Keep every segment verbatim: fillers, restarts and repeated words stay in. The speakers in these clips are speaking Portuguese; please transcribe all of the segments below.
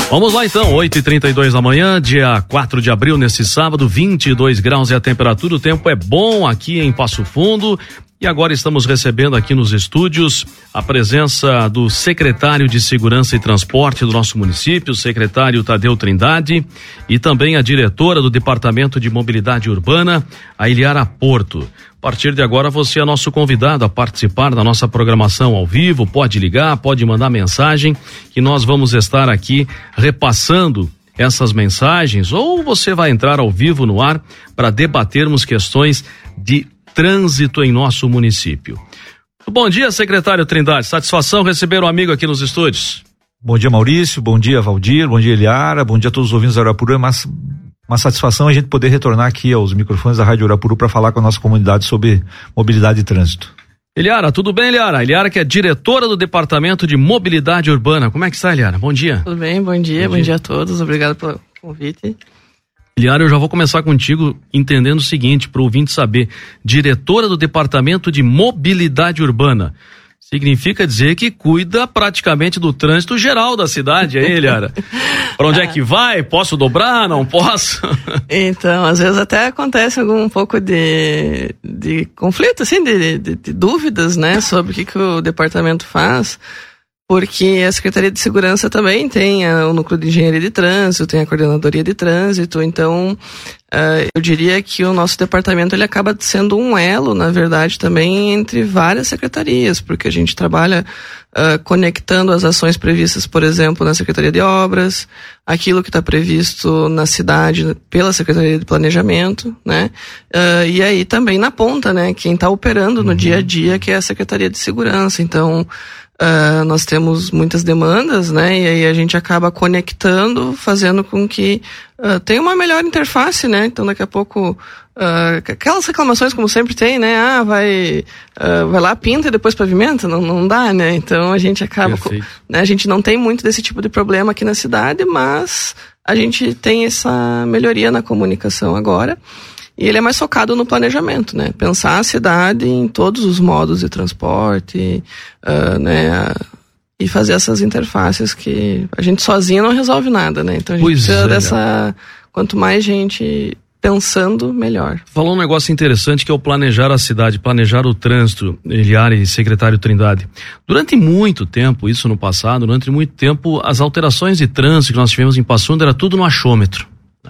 Vamos lá então, oito e trinta e dois da manhã, dia quatro de abril, nesse sábado, vinte e dois graus é a temperatura, o tempo é bom aqui em Passo Fundo. E agora estamos recebendo aqui nos estúdios a presença do secretário de Segurança e Transporte do nosso município, o secretário Tadeu Trindade, e também a diretora do Departamento de Mobilidade Urbana, a Iliara Porto. A partir de agora você é nosso convidado a participar da nossa programação ao vivo, pode ligar, pode mandar mensagem, que nós vamos estar aqui repassando essas mensagens, ou você vai entrar ao vivo no ar para debatermos questões de trânsito em nosso município. Bom dia, secretário Trindade, satisfação receber um amigo aqui nos estúdios. Bom dia, Maurício, bom dia, Valdir, bom dia, Iliara, bom dia a todos os ouvintes da Urapuru. É uma, uma satisfação a gente poder retornar aqui aos microfones da Rádio Urapuru para falar com a nossa comunidade sobre mobilidade e trânsito. Iliara, tudo bem, Iliara? Iliara, que é diretora do Departamento de Mobilidade Urbana. Como é que está, Iliara? Bom dia. Tudo bem, bom dia, bom, bom dia. dia a todos, obrigado pelo convite. Iliara, eu já vou começar contigo entendendo o seguinte, para o ouvinte saber, diretora do Departamento de Mobilidade Urbana, significa dizer que cuida praticamente do trânsito geral da cidade, aí, Iliara? Para onde é que vai? Posso dobrar? Não posso? Então, às vezes até acontece algum um pouco de, de conflito, assim, de, de, de dúvidas, né, sobre o que, que o departamento faz. Porque a Secretaria de Segurança também tem a, o Núcleo de Engenharia de Trânsito, tem a Coordenadoria de Trânsito, então uh, eu diria que o nosso departamento ele acaba sendo um elo, na verdade, também entre várias secretarias, porque a gente trabalha uh, conectando as ações previstas, por exemplo, na Secretaria de Obras, aquilo que está previsto na cidade pela Secretaria de Planejamento, né? Uh, e aí também na ponta, né? Quem está operando no uhum. dia a dia, que é a Secretaria de Segurança, então Uh, nós temos muitas demandas, né? E aí a gente acaba conectando, fazendo com que uh, tenha uma melhor interface, né? Então daqui a pouco, uh, aquelas reclamações como sempre tem, né? Ah, vai, uh, vai lá, pinta e depois pavimenta, não, não dá, né? Então a gente acaba, com, né? A gente não tem muito desse tipo de problema aqui na cidade, mas a gente tem essa melhoria na comunicação agora. E ele é mais focado no planejamento, né? Pensar a cidade em todos os modos de transporte, uh, né? E fazer essas interfaces que a gente sozinho não resolve nada, né? Então a gente pois precisa é. dessa... Quanto mais gente pensando, melhor. Falou um negócio interessante que é o planejar a cidade, planejar o trânsito, Iliara e secretário Trindade. Durante muito tempo, isso no passado, durante muito tempo, as alterações de trânsito que nós tivemos em Passo Fundo era tudo no achômetro.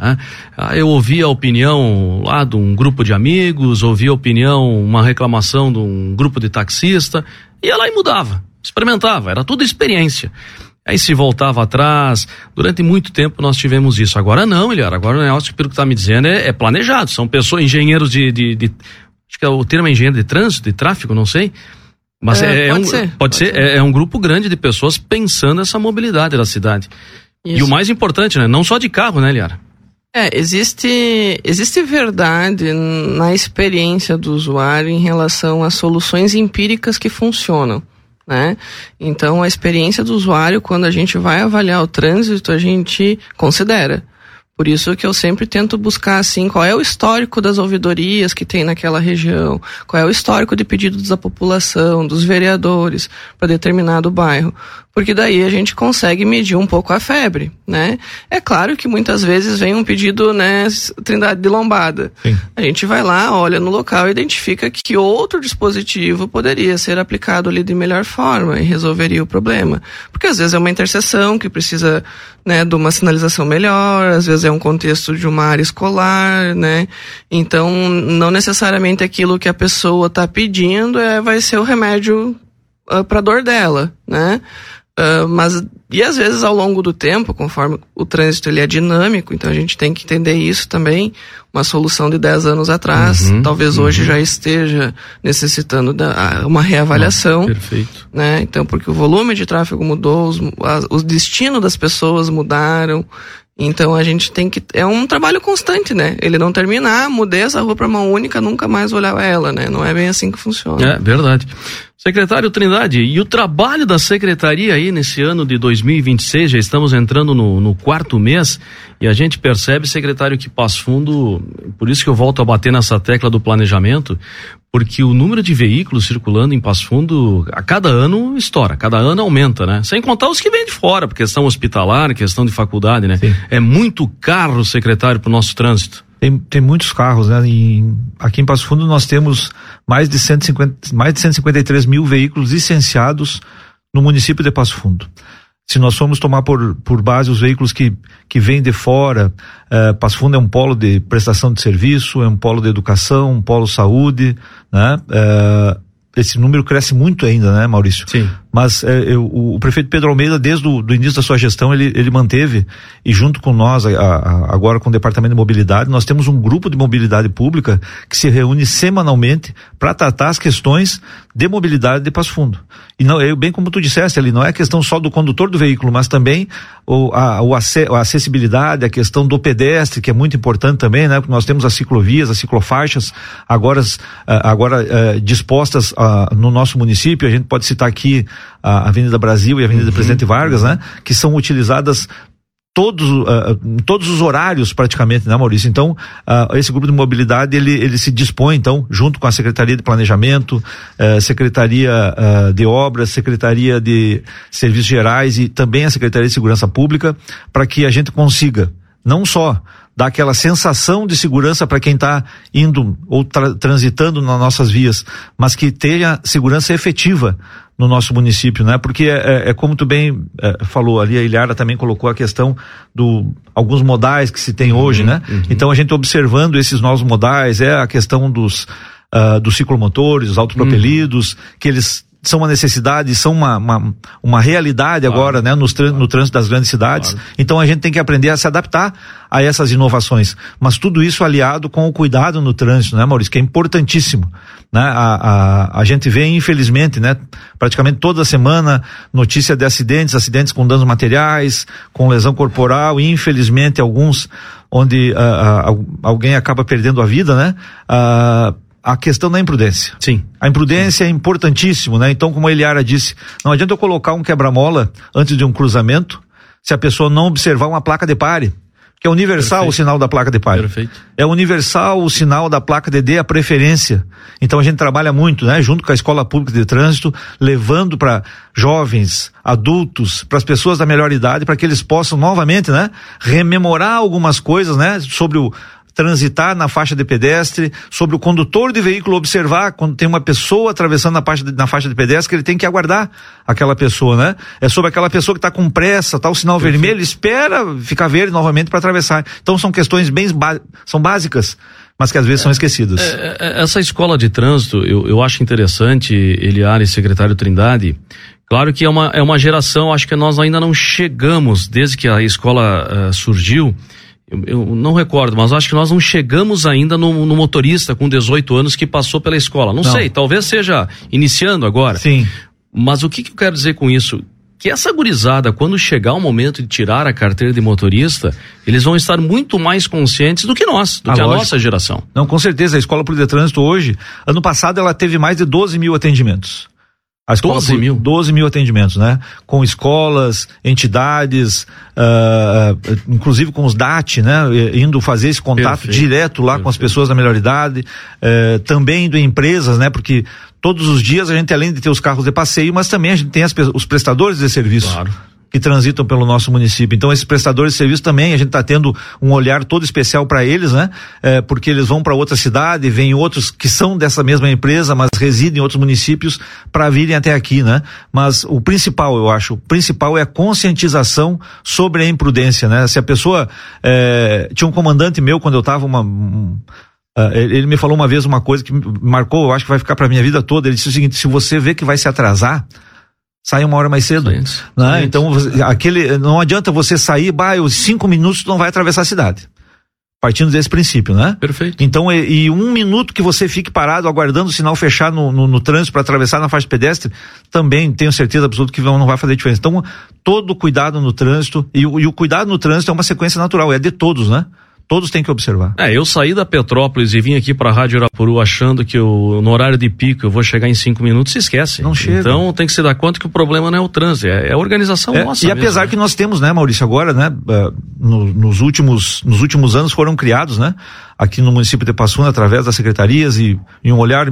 Eu ouvi a opinião lá de um grupo de amigos, ouvi a opinião, uma reclamação de um grupo de taxista, ia lá e mudava, experimentava, era tudo experiência. Aí se voltava atrás, durante muito tempo nós tivemos isso. Agora não, Iliara, agora o negócio, pelo que está me dizendo, é, é planejado, são pessoas, engenheiros de, de, de, acho que é o termo é engenheiro de trânsito, de tráfego, não sei, mas é, é, pode um, ser, pode, pode ser, ser. É, é um grupo grande de pessoas pensando essa mobilidade da cidade. Isso. E o mais importante, né, não só de carro, né, Iliara? É, existe, existe verdade na experiência do usuário em relação às soluções empíricas que funcionam, né? Então, a experiência do usuário, quando a gente vai avaliar o trânsito, a gente considera. Por isso que eu sempre tento buscar, assim, qual é o histórico das ouvidorias que tem naquela região, qual é o histórico de pedidos da população, dos vereadores, para determinado bairro. Porque daí a gente consegue medir um pouco a febre, né? É claro que muitas vezes vem um pedido, né, Trindade de lombada. Sim. A gente vai lá, olha no local e identifica que outro dispositivo poderia ser aplicado ali de melhor forma e resolveria o problema. Porque às vezes é uma interseção que precisa, né, de uma sinalização melhor, às vezes é um contexto de uma área escolar, né? Então, não necessariamente aquilo que a pessoa está pedindo é, vai ser o remédio uh, para a dor dela, né? Uh, mas, e às vezes ao longo do tempo, conforme o trânsito ele é dinâmico, então a gente tem que entender isso também. Uma solução de dez anos atrás, uhum, talvez uhum. hoje já esteja necessitando da, uma reavaliação. Ah, perfeito. Né? Então, porque o volume de tráfego mudou, os, as, os destinos das pessoas mudaram. Então a gente tem que, é um trabalho constante, né? Ele não termina, ah, mudei essa rua para mão única, nunca mais olhar ela, né? Não é bem assim que funciona. É verdade. Secretário Trindade, e o trabalho da secretaria aí nesse ano de dois mil e vinte e seis, já estamos entrando no, no quarto mês, e a gente percebe, secretário, que Passo Fundo, por isso que eu volto a bater nessa tecla do planejamento, porque o número de veículos circulando em Passo Fundo a cada ano estoura, cada ano aumenta, né? Sem contar os que vêm de fora, por questão hospitalar, questão de faculdade, né? Sim. É muito carro, secretário, para o nosso trânsito. Tem, tem muitos carros, né? E aqui em Passo Fundo nós temos mais de cento e cinquenta, mais de cento e cinquenta e três mil veículos licenciados no município de Passo Fundo. Se nós formos tomar por, por base os veículos que, que vêm de fora, eh, Passo Fundo é um polo de prestação de serviço, é um polo de educação, um polo saúde, né? Eh, esse número cresce muito ainda, né, Maurício? Sim. Mas eh, eu, o, o prefeito Pedro Almeida, desde o do início da sua gestão, ele, ele manteve, e junto com nós, a, a, agora com o Departamento de Mobilidade, nós temos um grupo de mobilidade pública que se reúne semanalmente para tratar as questões de mobilidade de Passo Fundo. E não, eu, bem como tu disseste ali, não é questão só do condutor do veículo, mas também o, a, o ac, a acessibilidade, a questão do pedestre, que é muito importante também, né? Porque nós temos as ciclovias, as ciclofaixas, agora, agora uh, dispostas uh, no nosso município. A gente pode citar aqui a Avenida Brasil e a Avenida uhum. Presidente Vargas, né? Que são utilizadas todos, uh, todos os horários praticamente, né, Maurício? Então, uh, esse grupo de mobilidade, ele, ele se dispõe, então, junto com a Secretaria de Planejamento, uh, Secretaria uh, de Obras, Secretaria de Serviços Gerais e também a Secretaria de Segurança Pública, para que a gente consiga, não só dar aquela sensação de segurança para quem está indo ou tra- transitando nas nossas vias, mas que tenha segurança efetiva no nosso município, né? Porque é, é, é como tu bem é, falou ali, a Ilhara também colocou a questão do alguns modais que se tem uhum, hoje, né? Uhum. Então a gente observando esses novos modais, é a questão dos uh, dos ciclomotores, os autopropelidos, uhum. que eles são uma necessidade, são uma, uma, uma realidade claro. agora, né, nos, no trânsito das grandes cidades. Claro. Então a gente tem que aprender a se adaptar a essas inovações. Mas tudo isso aliado com o cuidado no trânsito, né, Maurício, que é importantíssimo. Né? A, a, a gente vê, infelizmente, né, praticamente toda semana notícia de acidentes, acidentes com danos materiais, com lesão corporal, e infelizmente alguns onde uh, uh, alguém acaba perdendo a vida, né? Uh, A questão da imprudência. Sim. A imprudência Sim. é importantíssimo, né? Então, como a Eliara disse, não adianta eu colocar um quebra-mola antes de um cruzamento se a pessoa não observar uma placa de pare, que é universal Perfeito. O sinal da placa de pare. Perfeito. É universal o sinal da placa de dê a preferência. Então a gente trabalha muito, né? Junto com a Escola Pública de Trânsito, levando para jovens, adultos, para as pessoas da melhor idade, para que eles possam novamente, né? Rememorar algumas coisas, né? Sobre o transitar na faixa de pedestre, sobre o condutor de veículo observar quando tem uma pessoa atravessando na faixa de, na faixa de pedestre, que ele tem que aguardar aquela pessoa, né? É sobre aquela pessoa que está com pressa, tá o sinal Perfeito. Vermelho, espera ficar verde novamente para atravessar. Então são questões bem são básicas, mas que às vezes é, são esquecidas. É, é, essa escola de trânsito, eu, eu acho interessante, Eliara e secretário Trindade. Claro que é uma, é uma geração, acho que nós ainda não chegamos, desde que a escola uh, surgiu. Eu, eu não recordo, mas acho que nós não chegamos ainda no, no motorista com dezoito anos que passou pela escola. Não, não sei, talvez seja iniciando agora. Sim. Mas o que, que eu quero dizer com isso? Que essa gurizada, quando chegar o momento de tirar a carteira de motorista, eles vão estar muito mais conscientes do que nós, do ah, que a lógico. Nossa geração. Não, com certeza. A Escola Pública de Trânsito hoje, ano passado ela teve mais de doze mil atendimentos. A escola, doze mil? doze mil atendimentos, né? Com escolas, entidades, uh, inclusive com os D A T, né? Indo fazer esse contato Perfeito. Direto lá Perfeito. Com as pessoas da melhor idade, uh, também indo em empresas, né? Porque todos os dias a gente, além de ter os carros de passeio, mas também a gente tem as, os prestadores de serviço. Claro. Que transitam pelo nosso município. Então esses prestadores de serviço também, a gente está tendo um olhar todo especial para eles, né? É, porque eles vão para outra cidade, vêm outros que são dessa mesma empresa, mas residem em outros municípios para virem até aqui, né? Mas o principal, eu acho, o principal é a conscientização sobre a imprudência, né? Se a pessoa, é, tinha um comandante meu quando eu estava uma um, Uh, ele me falou uma vez uma coisa que me marcou, eu acho que vai ficar pra minha vida toda. Ele disse o seguinte: se você vê que vai se atrasar, sai uma hora mais cedo, né? Então aquele, não adianta você sair, bah, os cinco minutos tu não vai atravessar a cidade, partindo desse princípio, né? Perfeito. Então, e, e um minuto que você fique parado aguardando o sinal fechar no, no, no trânsito para atravessar na faixa pedestre, também tenho certeza absoluta que não, não vai fazer diferença. Então, todo cuidado no trânsito, e, e o cuidado no trânsito é uma sequência natural, é de todos, né? Todos têm que observar. É, eu saí da Petrópolis e vim aqui pra Rádio Urapuru achando que eu, no horário de pico eu vou chegar em cinco minutos, se esquece. Não chega. Então tem que se dar conta que o problema não é o trânsito, é, é a organização é, nossa. E mesmo, apesar né? que nós temos, né, Maurício, agora, né, uh, no, nos últimos, nos últimos anos foram criados, né, aqui no município de Passo Fundo, através das secretarias e, e um olhar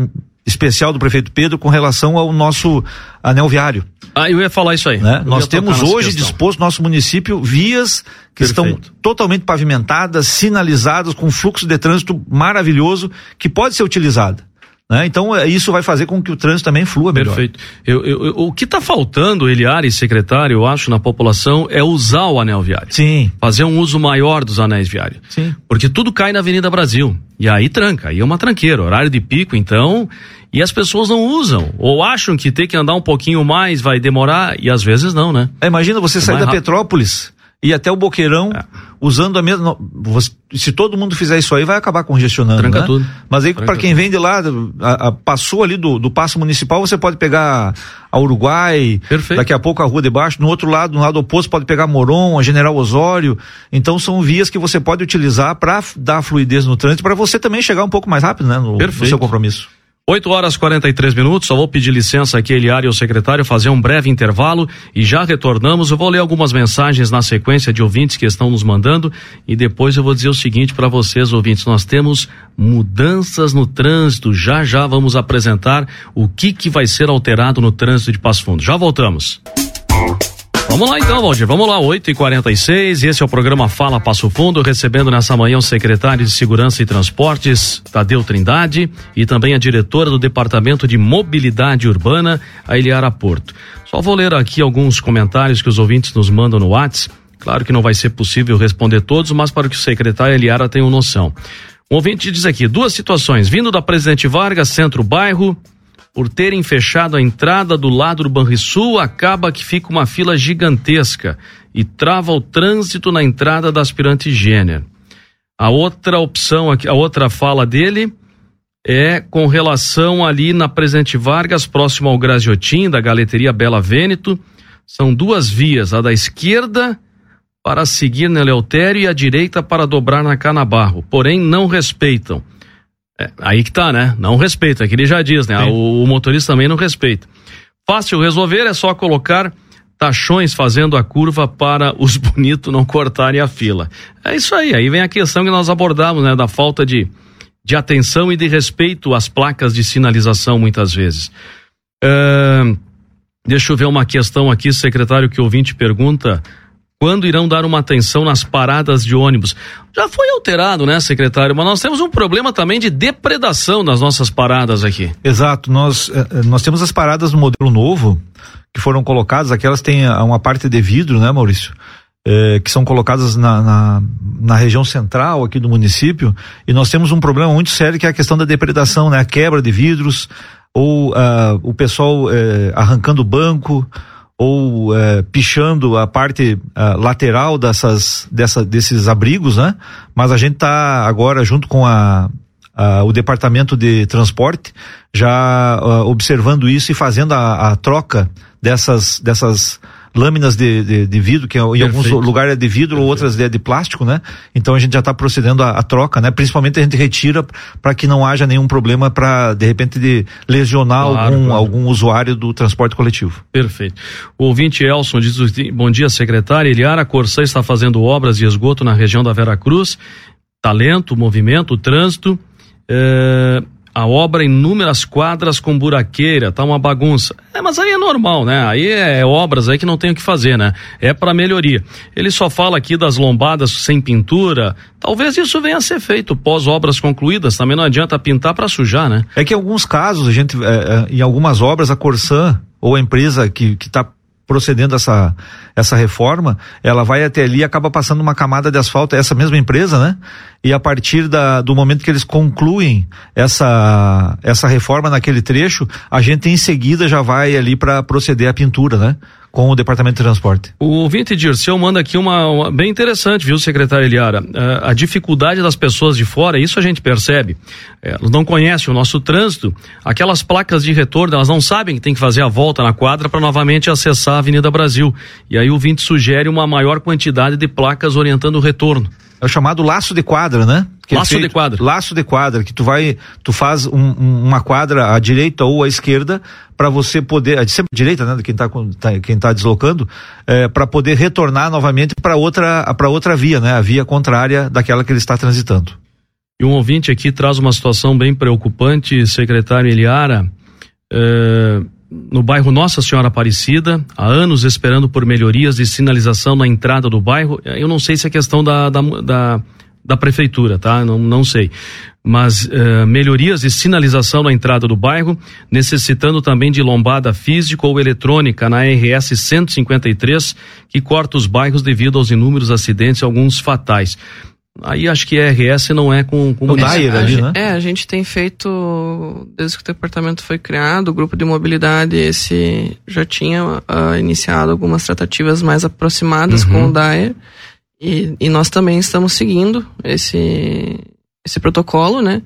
especial do prefeito Pedro com relação ao nosso anel viário. Ah, eu ia falar isso aí. Né? Nós temos hoje questão. disposto no nosso município vias que Perfeito. estão totalmente pavimentadas, sinalizadas, com fluxo de trânsito maravilhoso, que pode ser utilizado. Né? Então isso vai fazer com que o trânsito também flua melhor. Perfeito. Eu, eu, eu, o que está faltando, Eliara e secretário, eu acho, na população, é usar o anel viário. Sim. Fazer um uso maior dos anéis viários. Sim. Porque tudo cai na Avenida Brasil. E aí tranca, aí é uma tranqueira, horário de pico, então, e as pessoas não usam, ou acham que ter que andar um pouquinho mais vai demorar, e às vezes não, né? É, imagina você é sair da rápido. Petrópolis e até o Boqueirão, é. usando a mesma. Se todo mundo fizer isso aí, vai acabar congestionando. Tranca né? tudo. Mas aí, para quem tudo. vem de lá, a, a, passou ali do, do Paço Municipal, você pode pegar a Uruguai, Perfeito. daqui a pouco a Rua de Baixo, no outro lado, no lado oposto, pode pegar Moron, a General Osório. Então, são vias que você pode utilizar para dar fluidez no trânsito, para você também chegar um pouco mais rápido, né, no, no seu compromisso. oito horas e quarenta e três minutos, só vou pedir licença aqui, Eliara e o secretário, fazer um breve intervalo e já retornamos. Eu vou ler algumas mensagens na sequência de ouvintes que estão nos mandando e depois eu vou dizer o seguinte para vocês, ouvintes, nós temos mudanças no trânsito, já já vamos apresentar o que que vai ser alterado no trânsito de Passo Fundo. Já voltamos. Vamos lá então, Valdir, vamos lá, oito e quarenta e seis, esse é o programa Fala Passo Fundo, recebendo nessa manhã o secretário de Segurança e Transportes, Tadeu Trindade, e também a diretora do Departamento de Mobilidade Urbana, a Eliara Porto. Só vou ler aqui alguns comentários que os ouvintes nos mandam no WhatsApp, claro que não vai ser possível responder todos, mas para que o secretário e a Eliara tenham noção. Um ouvinte diz aqui, duas situações, vindo da Presidente Vargas, centro-bairro, por terem fechado a entrada do lado do Banrisul, acaba que fica uma fila gigantesca e trava o trânsito na entrada da Aspirante Gêner. A outra opção aqui, a outra fala dele é com relação ali na Presidente Vargas, próximo ao Graziotin, da Galeteria Bela Vêneto. São duas vias, a da esquerda para seguir na Eleutério e a direita para dobrar na Canabarro, porém não respeitam. É, aí que tá, né? Não respeita, é que ele já diz, né? O, o motorista também não respeita. Fácil resolver, é só colocar tachões fazendo a curva para os bonitos não cortarem a fila. É isso aí, aí vem a questão que nós abordamos, né? Da falta de, de atenção e de respeito às placas de sinalização, muitas vezes. Uh, deixa eu ver uma questão aqui, secretário, que o ouvinte pergunta... Quando irão dar uma atenção nas paradas de ônibus? Já foi alterado, né, secretário? Mas nós temos um problema também de depredação nas nossas paradas aqui. Exato, nós, nós temos as paradas no modelo novo, que foram colocadas, aquelas têm uma parte de vidro, né, Maurício? É, que são colocadas na, na, na região central aqui do município, e nós temos um problema muito sério que é a questão da depredação, né? A quebra de vidros, ou uh, o pessoal uh, arrancando o banco, ou é, pichando a parte a, lateral dessas, dessa, desses abrigos, né? Mas a gente está agora junto com a, a, o departamento de transporte já a, observando isso e fazendo a, a troca dessas, dessas lâminas de, de, de vidro, que em Perfeito. alguns lugares é de vidro, Perfeito. outras é de plástico, né? Então a gente já está procedendo à troca, né? Principalmente a gente retira para que não haja nenhum problema para, de repente, de lesionar claro, algum, claro. algum usuário do transporte coletivo. Perfeito. O ouvinte Elson diz, bom dia, secretária. Eliara, a Corsã está fazendo obras de esgoto na região da Veracruz. Talento, movimento, trânsito. É... A obra em inúmeras quadras com buraqueira, tá uma bagunça. É, mas aí é normal, né? Aí é, é obras aí que não tem o que fazer, né? É para melhoria. Ele só fala aqui das lombadas sem pintura. Talvez isso venha a ser feito pós obras concluídas. Também não adianta pintar para sujar, né? É que em alguns casos, a gente, é, é, em algumas obras, a Corsã ou a empresa que que tá procedendo essa essa reforma, ela vai até ali e acaba passando uma camada de asfalto, essa mesma empresa, né? E a partir da, do momento que eles concluem essa essa reforma naquele trecho, a gente em seguida já vai ali para proceder à pintura, né? Com o Departamento de Transporte. O ouvinte Dirceu manda aqui uma, uma bem interessante, viu, secretário Eliara? Uh, a dificuldade das pessoas de fora, isso a gente percebe. É, elas não conhecem o nosso trânsito, aquelas placas de retorno, elas não sabem que tem que fazer a volta na quadra para novamente acessar a Avenida Brasil. E aí o ouvinte sugere uma maior quantidade de placas orientando o retorno. É o chamado laço de quadra, né? Que laço é feito, de quadra. Laço de quadra, que tu vai, tu faz um, um, uma quadra à direita ou à esquerda para você poder, sempre à direita, né? Quem tá, tá quem tá deslocando, é, para poder retornar novamente para outra, para outra via, né? A via contrária daquela que ele está transitando. E um ouvinte aqui traz uma situação bem preocupante, secretário Eliara, eh, no bairro Nossa Senhora Aparecida, há anos esperando por melhorias de sinalização na entrada do bairro. Eu não sei se é questão da, da, da, da prefeitura, tá? Não, não sei. Mas uh, melhorias de sinalização na entrada do bairro, necessitando também de lombada física ou eletrônica na R S cento e cinquenta e três, que corta os bairros devido aos inúmeros acidentes, alguns fatais. Aí acho que a R S não é com, com o Dair ali, né? É, a gente tem feito, desde que o departamento foi criado, o grupo de mobilidade, esse já tinha uh, iniciado algumas tratativas mais aproximadas uhum. com o Dair, e, e nós também estamos seguindo esse... esse protocolo, né?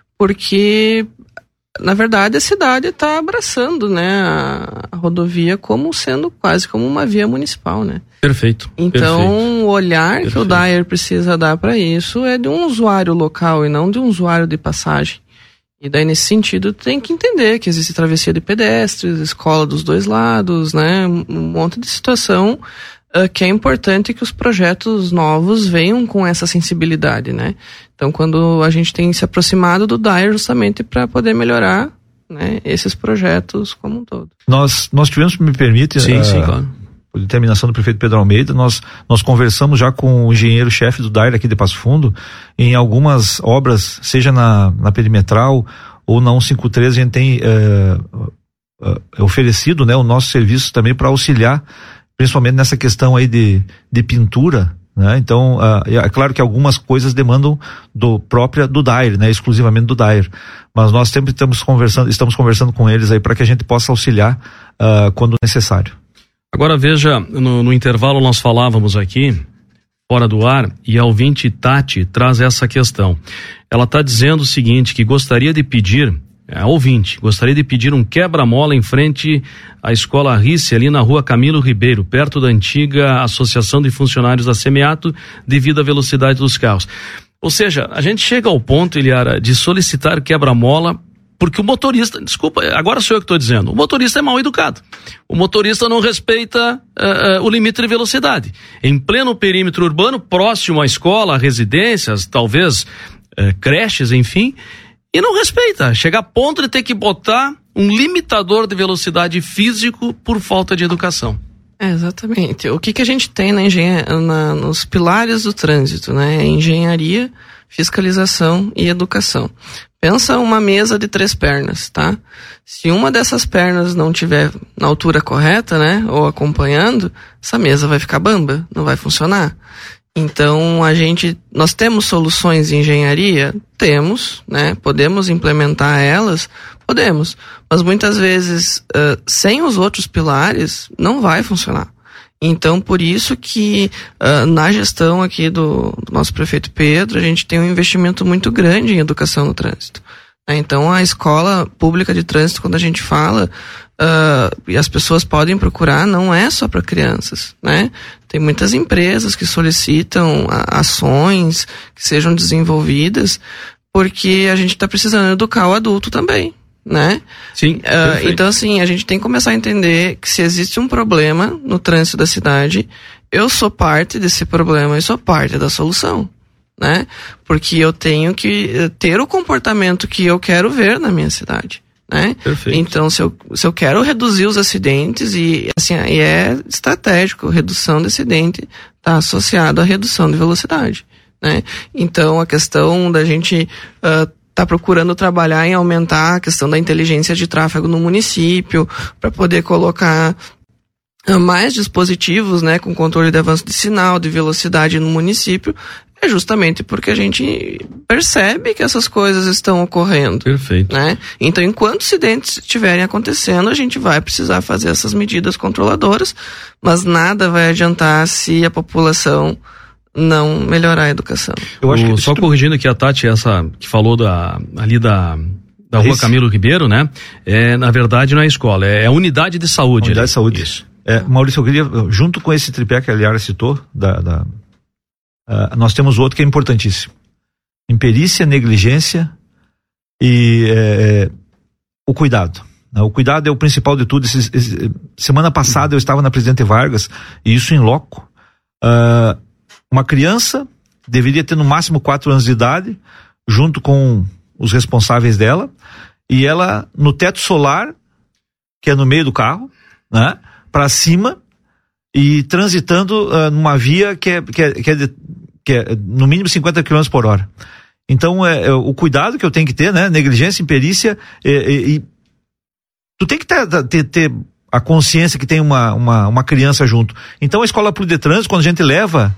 Porque, na verdade, a cidade está abraçando, né, a, a rodovia como sendo quase como uma via municipal, né? Perfeito. Então, perfeito. o olhar perfeito. que o Dair precisa dar para isso é de um usuário local e não de um usuário de passagem. E daí, nesse sentido, tem que entender que existe travessia de pedestres, escola dos dois lados, né? Um monte de situação Uh, que é importante que os projetos novos venham com essa sensibilidade, né? Então, quando a gente tem se aproximado do Dair justamente para poder melhorar, né, esses projetos como um todo. Nós, nós tivemos, me permite, sim, uh, sim, claro. por determinação do prefeito Pedro Almeida, nós, nós conversamos já com o engenheiro-chefe do Dair aqui de Passo Fundo, em algumas obras, seja na, na perimetral ou na cento e cinquenta e três, a gente tem uh, uh, oferecido, né, o nosso serviço também para auxiliar principalmente nessa questão aí de, de pintura, né? Então, uh, é claro que algumas coisas demandam do própria do Dair, né? Exclusivamente do Dair, mas nós sempre estamos conversando, estamos conversando com eles aí para que a gente possa auxiliar uh, quando necessário. Agora veja, no, no intervalo nós falávamos aqui, fora do ar, e a ouvinte Tati traz essa questão. Ela está dizendo o seguinte, que gostaria de pedir, é, ouvinte, gostaria de pedir um quebra-mola em frente à Escola Rice, ali na rua Camilo Ribeiro, perto da antiga Associação de Funcionários da Semeato, devido à velocidade dos carros. Ou seja, a gente chega ao ponto, Eliara, de solicitar quebra-mola porque o motorista, desculpa, agora sou eu que estou dizendo, o motorista é mal educado. O motorista não respeita uh, uh, o limite de velocidade. Em pleno perímetro urbano, próximo à escola, a residências, talvez uh, creches, enfim, e não respeita. Chega a ponto de ter que botar um limitador de velocidade físico por falta de educação. É, exatamente. O que, que a gente tem na engenha... na, nos pilares do trânsito, né? Engenharia, fiscalização e educação. Pensa uma mesa de três pernas, tá? Se uma dessas pernas não tiver na altura correta, né? Ou acompanhando, essa mesa vai ficar bamba, não vai funcionar. Então, a gente, nós temos soluções de engenharia? Temos, né? Podemos implementar elas? Podemos. Mas muitas vezes, uh, sem os outros pilares, não vai funcionar. Então, por isso que uh, na gestão aqui do, do nosso prefeito Pedro, a gente tem um investimento muito grande em educação no trânsito. Né? Então, a escola pública de trânsito, quando a gente fala, uh, e as pessoas podem procurar, não é só para crianças, né? Tem muitas empresas que solicitam a, ações que sejam desenvolvidas, porque a gente está precisando educar o adulto também. Né? Sim, uh, então assim, a gente tem que começar a entender que se existe um problema no trânsito da cidade, eu sou parte desse problema e sou parte da solução, né? Porque eu tenho que ter o comportamento que eu quero ver na minha cidade, né? Perfeito. Então se eu, se eu quero reduzir os acidentes, e assim, e é estratégico, redução de acidente está associado à redução de velocidade, né? Então a questão da gente uh, está procurando trabalhar em aumentar a questão da inteligência de tráfego no município, para poder colocar mais dispositivos, né, com controle de avanço de sinal, de velocidade no município, é justamente porque a gente percebe que essas coisas estão ocorrendo. Perfeito. Né? Então, enquanto acidentes estiverem acontecendo, a gente vai precisar fazer essas medidas controladoras, mas nada vai adiantar se a população não melhorar a educação. Eu acho que, só corrigindo aqui a Tati, essa que falou da, ali da, da rua Camilo Ribeiro, né? É, na verdade não é escola, é a unidade de saúde. Unidade ali. de saúde. Isso. É, Maurício, eu queria, junto com esse tripé que a Eliara citou, da, da, uh, nós temos outro que é importantíssimo. Imperícia, negligência e é, o cuidado. O cuidado é o principal de tudo. Esse, esse, semana passada eu estava na Presidente Vargas, e isso em loco. Uh, Uma criança deveria ter no máximo quatro anos de idade, junto com os responsáveis dela, e ela no teto solar, que é no meio do carro, né, para cima, e transitando uh, numa via que é, que é, que é, de, que é no mínimo cinquenta quilômetros por hora. Então é, é o cuidado que eu tenho que ter, né, negligência, imperícia, e, e, e tu tem que ter, ter, ter a consciência que tem uma, uma, uma criança junto. Então a escola Plus de Trânsito, quando a gente leva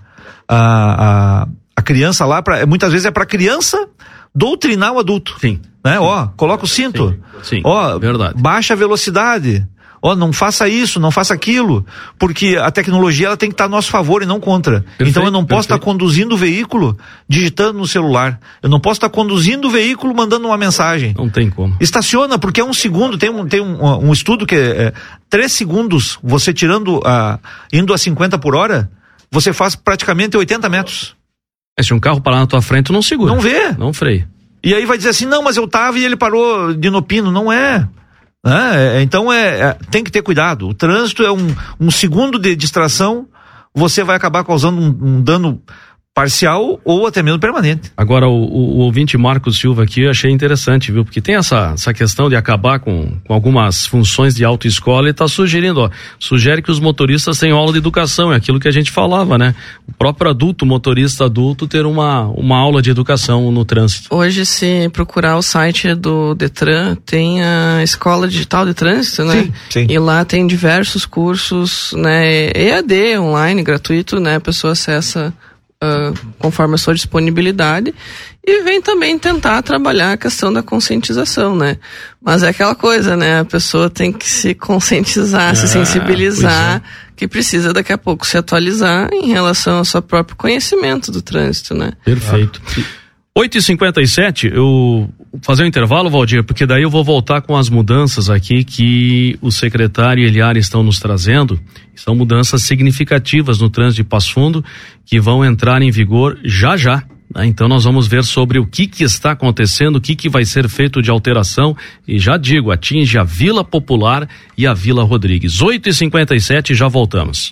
a, a, a criança lá, pra, muitas vezes é para criança doutrinar o adulto. Sim. Né? Ó, coloca o cinto. Sim, sim, ó, verdade. Baixa a velocidade. Ó, não faça isso, não faça aquilo, porque a tecnologia ela tem que estar a nosso favor e não contra. Perfeito, então eu não posso perfeito. estar conduzindo o veículo digitando no celular. Eu não posso estar conduzindo o veículo mandando uma mensagem. Não tem como. Estaciona, porque é um segundo, tem um, tem um, um estudo que é, é três segundos, você tirando a, indo a cinquenta por hora, você faz praticamente oitenta metros. É, se um carro parar na tua frente, tu não segura. Não vê. Não freia. E aí vai dizer assim, não, mas eu tava e ele parou de no pino. Não é. É, então é, é, tem que ter cuidado. O trânsito é um, um segundo de distração, você vai acabar causando um, um dano parcial ou até mesmo permanente. Agora, o, o, o ouvinte Marcos Silva aqui, eu achei interessante, viu? Porque tem essa, essa questão de acabar com, com algumas funções de autoescola e está sugerindo, ó, sugere que os motoristas tenham aula de educação, é aquilo que a gente falava, né? O próprio adulto, motorista adulto, ter uma, uma aula de educação no trânsito. Hoje, se procurar o site do Detran, tem a Escola Digital de Trânsito, né? Sim, sim. E lá tem diversos cursos, né? E A D, online, gratuito, né? A pessoa acessa Uh, conforme a sua disponibilidade, e vem também tentar trabalhar a questão da conscientização, né? Mas é aquela coisa, né? A pessoa tem que se conscientizar, ah, se sensibilizar, é. que precisa daqui a pouco se atualizar em relação ao seu próprio conhecimento do trânsito, né? Perfeito. Ah. oito e cinquenta e sete, eu vou fazer um intervalo, Valdir, porque daí eu vou voltar com as mudanças aqui que o secretário e Eliara estão nos trazendo. São mudanças significativas no trânsito de Passo Fundo que vão entrar em vigor já já. Né? Então nós vamos ver sobre o que que está acontecendo, o que que vai ser feito de alteração, e já digo, atinge a Vila Popular e a Vila Rodrigues. oito e cinquenta e sete, já voltamos.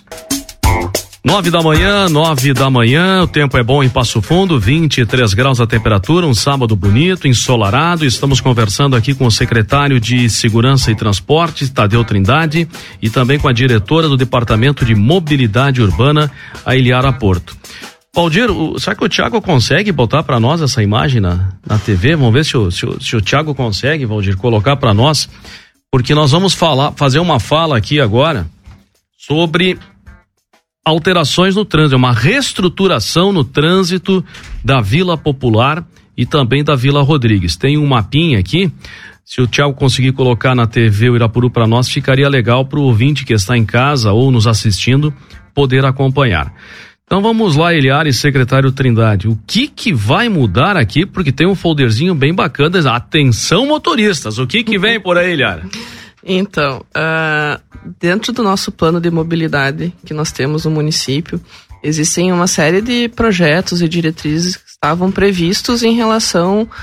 Nove da manhã, nove da manhã, o tempo é bom em Passo Fundo, vinte e três graus a temperatura, um sábado bonito, ensolarado. Estamos conversando aqui com o secretário de Segurança e Transportes, Tadeu Trindade, e também com a diretora do Departamento de Mobilidade Urbana, a Eliara Porto. Valdir, o, será que o Thiago consegue botar para nós essa imagem na, na T V? Vamos ver se o, se o, se o Thiago consegue, Valdir, colocar para nós, porque nós vamos falar, fazer uma fala aqui agora sobre alterações no trânsito, uma reestruturação no trânsito da Vila Popular e também da Vila Rodrigues. Tem um mapinha aqui, se o Thiago conseguir colocar na T V o Irapuru para nós, ficaria legal para o ouvinte que está em casa ou nos assistindo poder acompanhar. Então vamos lá, Eliara e secretário Trindade, o que que vai mudar aqui, porque tem um folderzinho bem bacana, atenção motoristas, o que que vem por aí, Eliara? Então, uh, dentro do nosso plano de mobilidade que nós temos no município, existem uma série de projetos e diretrizes que estavam previstos em relação uh,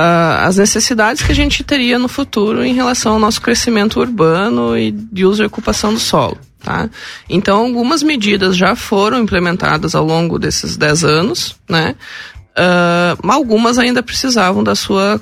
às necessidades que a gente teria no futuro em relação ao nosso crescimento urbano e de uso e ocupação do solo. Tá? Então, algumas medidas já foram implementadas ao longo desses dez anos, né? Uh, mas algumas ainda precisavam da sua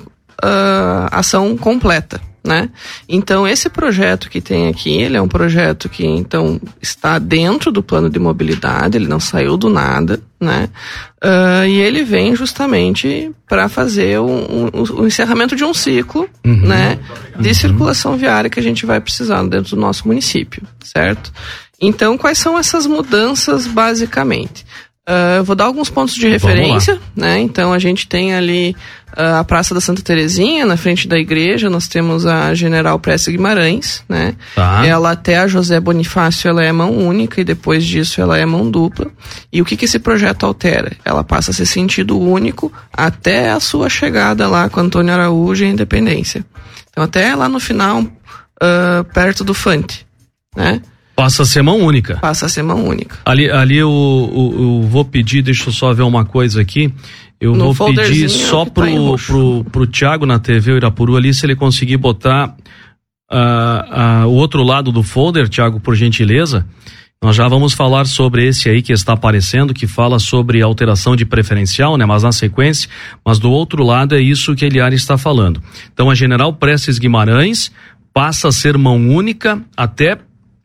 uh, ação completa. Né? Então esse projeto que tem aqui, ele é um projeto que então está dentro do plano de mobilidade, ele não saiu do nada, né? Uh, e ele vem justamente para fazer o um, um, um encerramento de um ciclo, uhum. né? De uhum. circulação viária que a gente vai precisar dentro do nosso município, certo? Então quais são essas mudanças basicamente? Uh, eu vou dar alguns pontos de referência, né? Então a gente tem ali uh, a Praça da Santa Terezinha, na frente da igreja, nós temos a General Prestes Guimarães, né? Tá. Ela até a José Bonifácio, ela é mão única e depois disso ela é mão dupla. E o que que esse projeto altera? Ela passa a ser sentido único até a sua chegada lá com Antônio Araújo e Independência. Então até lá no final, uh, perto do Fante, né? Passa a ser mão única. Passa a ser mão única. Ali, ali eu, eu, eu vou pedir, deixa eu só ver uma coisa aqui. Eu no vou pedir só pro, tá pro, pro Thiago na T V o Irapuru ali, se ele conseguir botar uh, uh, o outro lado do folder, Thiago, por gentileza. Nós já vamos falar sobre esse aí que está aparecendo, que fala sobre alteração de preferencial, né? Mas na sequência, mas do outro lado é isso que a Eliara está falando. Então a General Prestes Guimarães passa a ser mão única até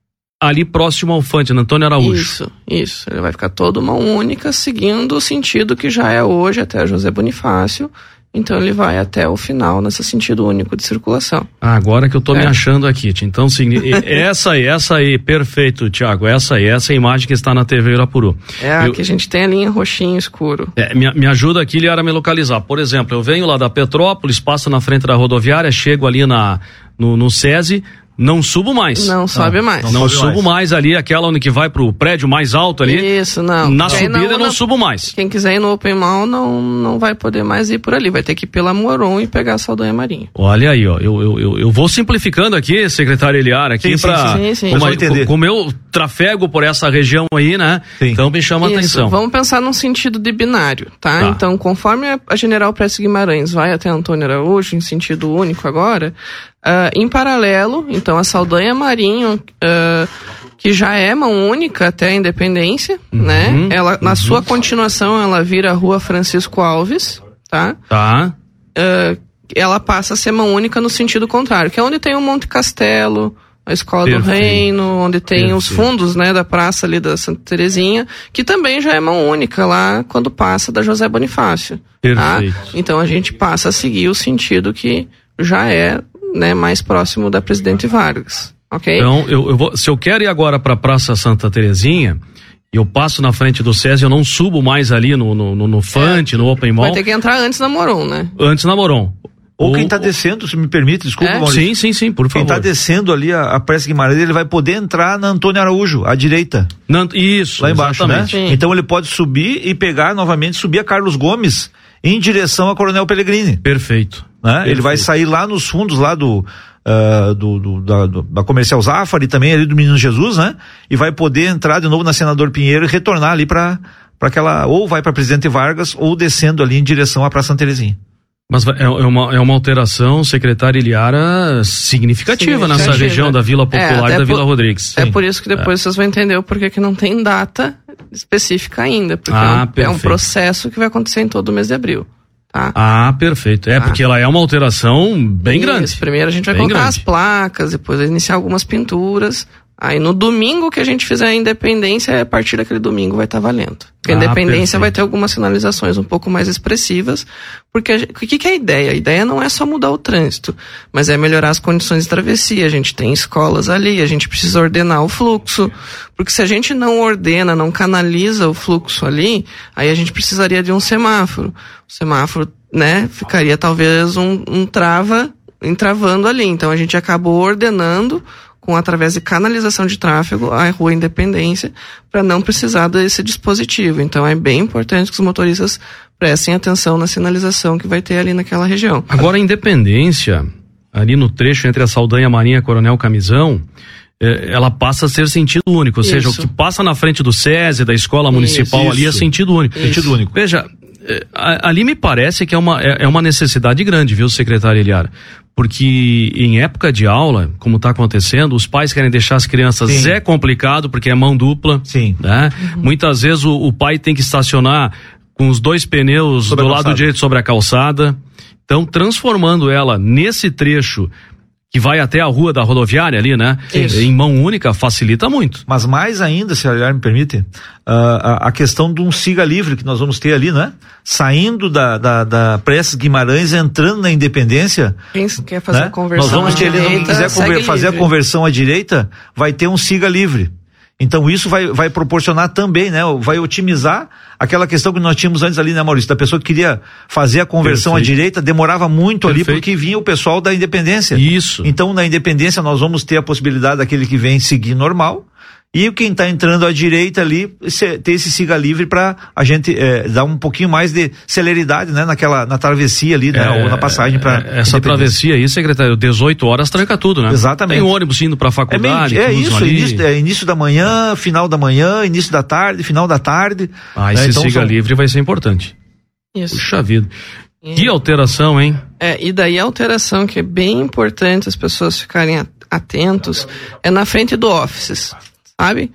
ali próximo ao Fante, Antônio Araújo. Isso, isso. Ele vai ficar todo mão única, seguindo o sentido que já é hoje até José Bonifácio. Então ele vai até o final nesse sentido único de circulação. Ah, agora que eu tô é. me achando aqui, tia. Então, sim, essa aí, essa aí, perfeito, Tiago, essa aí, essa é a imagem que está na T V Irapuru. É a eu, que a gente tem a linha roxinho escuro. É, me, me ajuda aqui, Liara, a me localizar. Por exemplo, eu venho lá da Petrópolis, passo na frente da rodoviária, chego ali na, no, no SESI, não subo mais. Não sobe mais. Não, não subo mais. mais ali, aquela onde que vai pro prédio mais alto ali. Isso, não. Na subida não, eu não na, subo mais. Quem quiser ir no Open Mall não, não vai poder mais ir por ali. Vai ter que ir pela Moron e pegar a Saldanha Marinha. Olha aí, ó. Eu, eu, eu, eu vou simplificando aqui, secretário Eliara, aqui sim, pra. Sim, sim, sim. Como, entender. Como eu trafego por essa região aí, né? Sim. Então me chama a atenção. Vamos pensar num sentido de binário, tá? tá. Então, conforme a, a General Prestes Guimarães vai até Antônio Araújo, em sentido único agora. Uh, em paralelo, então a Saldanha Marinho, uh, que já é mão única até a Independência, uhum, né? Ela, uhum. Na sua continuação, ela vira a Rua Francisco Alves, tá? Tá. Uh, ela passa a ser mão única no sentido contrário, que é onde tem o Monte Castelo, a Escola Perfeito. do Reino, onde tem Perfeito. os fundos, né, da praça ali da Santa Terezinha, que também já é mão única lá quando passa da José Bonifácio. Perfeito. Tá? Então a gente passa a seguir o sentido que já é, né, mais próximo da Presidente Vargas, ok? Então, eu, eu vou, se eu quero ir agora para a Praça Santa Terezinha, e eu passo na frente do SESI, eu não subo mais ali no, no, no, no Fante, é, no Open Mall. Vai ter que entrar antes na Moron, né? Antes na Moron. Ou, Ou quem está descendo, se me permite, desculpa, é? Maurício. Sim, sim, sim, por favor. Quem está descendo ali a, a Prestes Guimarães, ele vai poder entrar na Antônio Araújo, à direita. Na, isso, lá embaixo, exatamente. Né? Então ele pode subir e pegar novamente, subir a Carlos Gomes em direção a Coronel Pellegrini. Perfeito. Né? Perfeito. Ele vai sair lá nos fundos lá do, uh, do, do, da, do da Comercial Zafari, também ali do Menino Jesus, né? E vai poder entrar de novo na Senador Pinheiro e retornar ali para para aquela, ou vai para Presidente Vargas, ou descendo ali em direção à Praça Santa Terezinha. Mas é, é, uma, é uma alteração, secretária Eliara, significativa, significativa nessa região da Vila Popular é, e da Vila por, Rodrigues. É Sim. por isso que depois é. vocês vão entender o porquê que não tem data específica ainda, porque ah, é, um, é um processo que vai acontecer em todo o mês de abril. Tá. Ah, perfeito. É, ah. porque ela é uma alteração bem Isso, grande. Primeiro a gente vai bem colocar grande. as placas, depois vai iniciar algumas pinturas. Aí no domingo que a gente fizer a independência, a partir daquele domingo vai estar tá valendo. Porque a ah, independência perfeito. vai ter algumas sinalizações um pouco mais expressivas. Porque o que, que é a ideia? A ideia não é só mudar o trânsito, mas é melhorar as condições de travessia. A gente tem escolas ali, a gente precisa ordenar o fluxo. Porque se a gente não ordena, não canaliza o fluxo ali, aí a gente precisaria de um semáforo. O semáforo, né, ficaria talvez um, um trava, entravando ali. Então a gente acabou ordenando com através de canalização de tráfego a Rua Independência para não precisar desse dispositivo. Então é bem importante que os motoristas prestem atenção na sinalização que vai ter ali naquela região. Agora a Independência, ali no trecho entre a Saldanha Marinha e a Coronel Camisão, eh, ela passa a ser sentido único, ou Isso. seja, o que passa na frente do SESI, da Escola Municipal Isso. ali é sentido único. Isso. Sentido único. Veja, eh, ali me parece que é uma, é, é uma necessidade grande, viu, secretário Eliara? Porque em época de aula, como está acontecendo, os pais querem deixar as crianças, Sim. é complicado porque é mão dupla. Sim. Né? Uhum. Muitas vezes o, o pai tem que estacionar com os dois pneus sobre do lado direito sobre a calçada. Então, transformando ela nesse trecho que vai até a rua da rodoviária ali, né? Isso. Em mão única, facilita muito. Mas mais ainda, se a Eliara me permite, uh, a, a questão de um siga livre que nós vamos ter ali, né? Saindo da, da, da Prestes Guimarães, entrando na Independência. Quem quer fazer, né? A conversão nós vamos ter, ele não quiser conver, fazer livre. A conversão à direita, vai ter um siga livre. Então isso vai, vai proporcionar também, né? Vai otimizar aquela questão que nós tínhamos antes ali, né, Maurício? Da pessoa que queria fazer a conversão Perfeito. À direita, demorava muito Perfeito. Ali porque vinha o pessoal da Independência. Isso. Então na Independência nós vamos ter a possibilidade daquele que vem seguir normal e quem está entrando à direita ali ter esse siga livre para a gente é, dar um pouquinho mais de celeridade, né? Naquela, na travessia ali, né? É, ou na passagem para essa travessia aí, secretário, dezoito horas tranca tudo, né? Exatamente. Tem ônibus indo para a faculdade. É, meio, é isso, início, é início da manhã, final da manhã, início da tarde, final da tarde. Ah, esse né? então, siga são... livre vai ser importante. Isso. Puxa vida. É. Que alteração, hein? É, e daí a alteração que é bem importante as pessoas ficarem atentos é na frente do offices. Sabe?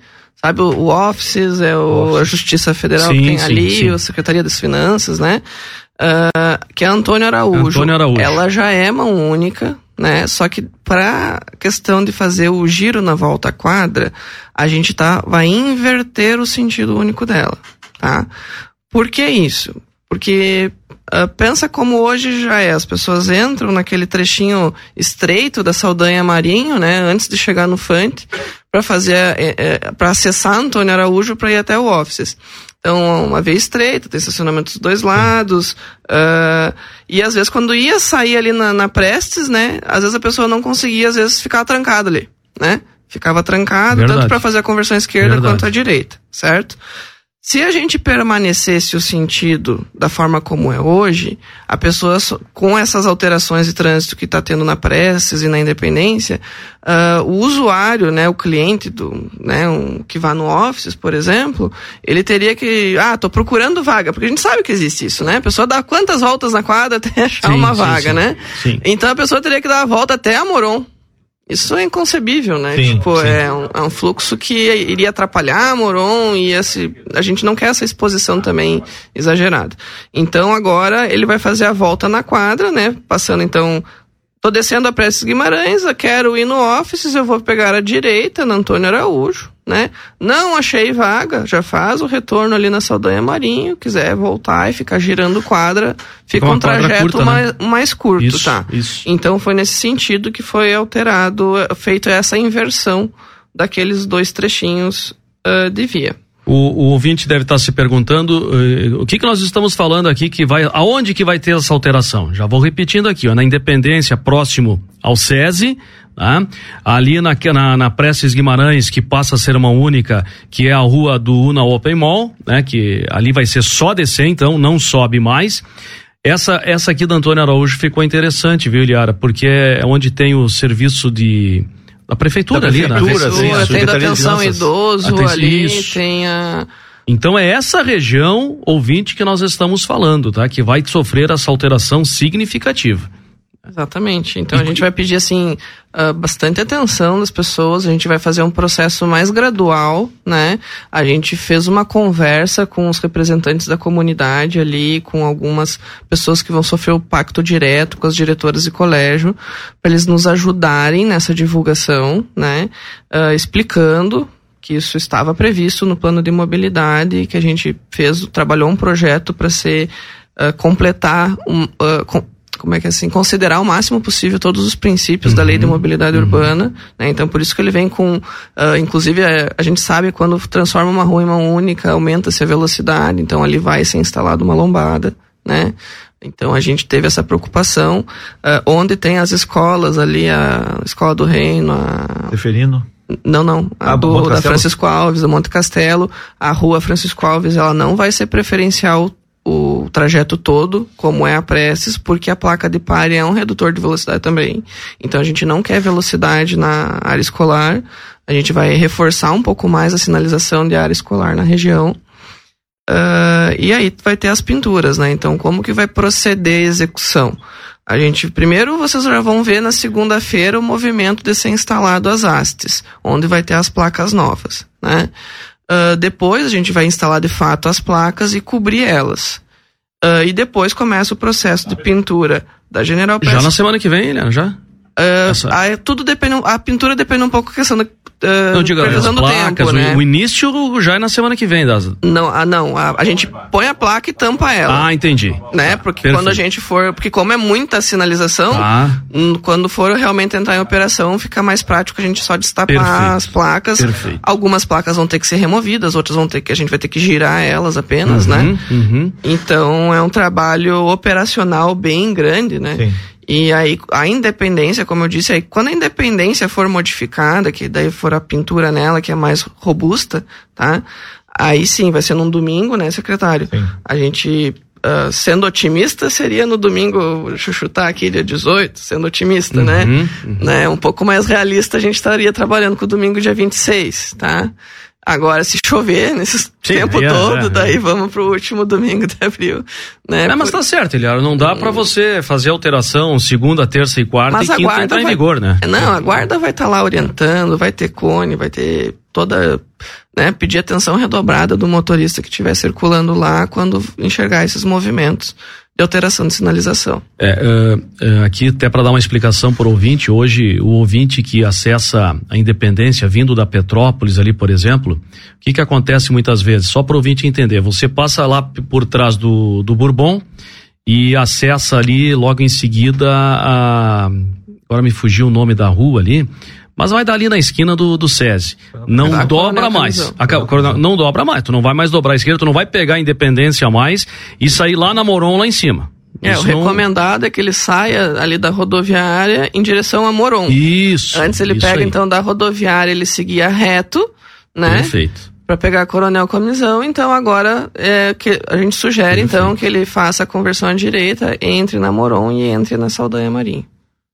sabe, o, o Offices, é o, Office. A Justiça Federal sim, que tem sim, ali, sim. a Secretaria das Finanças, né? Uh, que é a Antônio Araújo. Antônio Araújo. Ela já é mão única, né? Só que para questão de fazer o giro na volta à quadra, a gente tá, vai inverter o sentido único dela, tá? Por que isso? Porque uh, pensa como hoje já é, as pessoas entram naquele trechinho estreito da Saldanha Marinho, né? Antes de chegar no Fante, para fazer, é, é, para acessar Antônio Araújo para ir até o Offices. Então, uma via estreita, tem estacionamento dos dois lados, uh, e às vezes quando ia sair ali na, na Prestes, né, às vezes a pessoa não conseguia, às vezes ficava trancada ali, né, ficava trancado, Verdade. Tanto para fazer a conversão à esquerda Verdade. Quanto à direita, certo? Se a gente permanecesse o sentido da forma como é hoje, a pessoa, com essas alterações de trânsito que está tendo na Prestes e na Independência, uh, o usuário, né, o cliente do, né, um, que vá no Offices, por exemplo, ele teria que, ah, tô procurando vaga, porque a gente sabe que existe isso, né? A pessoa dá quantas voltas na quadra até achar sim, uma sim, vaga, sim. né? Sim. Então a pessoa teria que dar a volta até a Moron. Isso é inconcebível, né? Sim, tipo, sim. É, um, é um fluxo que iria atrapalhar a Moron e esse, a gente não quer essa exposição também exagerada. Então agora ele vai fazer a volta na quadra, né? Passando então, tô descendo a Prestes Guimarães, eu quero ir no Offices, eu vou pegar a direita na Antônio Araújo, né? Não achei vaga, já faz o retorno ali na Saldanha Marinho, quiser voltar e ficar girando quadra, fica um trajeto curta, mais, né? mais curto, isso, tá? Isso. Então foi nesse sentido que foi alterado, feito essa inversão daqueles dois trechinhos uh, de via. O, o ouvinte deve estar se perguntando uh, o que que nós estamos falando aqui, que vai, aonde que vai ter essa alteração? Já vou repetindo aqui, ó, na Independência, próximo ao SESI, tá? Ali na, na, na Prestes Guimarães, que passa a ser uma única, que é a rua do Una Open Mall, né? Que ali vai ser só descer, então não sobe mais. Essa, essa aqui da Antônio Araújo ficou interessante, viu, Iliara? Porque é onde tem o serviço de... Da prefeitura, da prefeitura ali, né? Prefeitura, tem da atenção idoso atenção, ali, isso. Tem a... Então é essa região, ouvinte, que nós estamos falando, tá? Que vai sofrer essa alteração significativa. Exatamente. Então a gente vai pedir, assim, uh, bastante atenção das pessoas, a gente vai fazer um processo mais gradual, né? A gente fez uma conversa com os representantes da comunidade ali, com algumas pessoas que vão sofrer o pacto direto com as diretoras de colégio, para eles nos ajudarem nessa divulgação, né? Uh, explicando que isso estava previsto no plano de mobilidade, que a gente fez, trabalhou um projeto para ser, uh, completar um... Uh, com, como é que é assim, considerar o máximo possível todos os princípios uhum, da lei de mobilidade uhum. urbana, né? Então por isso que ele vem com, uh, inclusive a, a gente sabe quando transforma uma rua em mão única, aumenta-se a velocidade, então ali vai ser instalada uma lombada, né? Então a gente teve essa preocupação, uh, onde tem as escolas ali, a Escola do Reino, a... Seferino? Não, não, a ah, do, da Francisco Alves, da Monte Castelo, a rua Francisco Alves, ela não vai ser preferencial o trajeto todo, como é a Prestes, porque a placa de pare é um redutor de velocidade também. Então a gente não quer velocidade na área escolar, a gente vai reforçar um pouco mais a sinalização de área escolar na região. Uh, e aí vai ter as pinturas, né? Então como que vai proceder a execução? A gente, primeiro vocês já vão ver na segunda-feira o movimento de ser instalado as hastes, onde vai ter as placas novas, né? Uh, depois a gente vai instalar de fato as placas e cobrir elas. Uh, e depois começa o processo de pintura da General Prestes. Já na semana que vem, né? Já? Uh, a, tudo depende, a pintura depende um pouco da questão da uh, não, diga, previsão do placas, tempo, né? O início já é na semana que vem, das... Não, ah, não, a, a gente põe a placa e tampa ela. Ah, entendi. Né? Porque Perfeito. Quando a gente for, porque como é muita sinalização, ah. hum, quando for realmente entrar em operação, fica mais prático a gente só destapar Perfeito. As placas. Perfeito. Algumas placas vão ter que ser removidas, outras vão ter que, a gente vai ter que girar elas apenas, uhum, né? Uhum. Então é um trabalho operacional bem grande, né? Sim. E aí, a independência, como eu disse, aí, quando a independência for modificada, que daí for a pintura nela, que é mais robusta, tá? Aí sim, vai ser num domingo, né, secretário? Sim. A gente, uh, sendo otimista, seria no domingo, deixa eu chutar aqui, dia dezoito, sendo otimista, uhum, né? Uhum. né? Um pouco mais realista, a gente estaria trabalhando com o domingo dia vinte e seis, tá? Agora, se chover nesse Sim, tempo é, todo, é, daí é. vamos pro último domingo de abril, né? É, mas Por... tá certo, Eliara, não dá hum. pra você fazer alteração segunda, terça e quarta mas e quinta entrar vai... em vigor, né? Não, a guarda vai estar tá lá orientando, vai ter cone, vai ter toda, né, pedir atenção redobrada do motorista que estiver circulando lá quando enxergar esses movimentos de alteração de sinalização. É, uh, uh, aqui até para dar uma explicação para o ouvinte, hoje o ouvinte que acessa a Independência vindo da Petrópolis ali, por exemplo, o que que acontece muitas vezes? Só para o ouvinte entender, você passa lá por trás do, do Bourbon e acessa ali logo em seguida a, agora me fugiu o nome da rua ali, mas vai dali na esquina do, do SESI. Não ah, dobra mais. A, não. não dobra mais. Tu não vai mais dobrar a esquerda, tu não vai pegar a Independência mais e sair lá na Moron lá em cima. É, Isso o não... recomendado é que ele saia ali da rodoviária em direção a Moron. Isso. Antes ele isso pega aí. então da rodoviária, ele seguia reto, né? Perfeito. Para pegar a Coronel Comizão, então agora é, que a gente sugere Perfeito. então que ele faça a conversão à direita, entre na Moron e entre na Saldanha Marinho.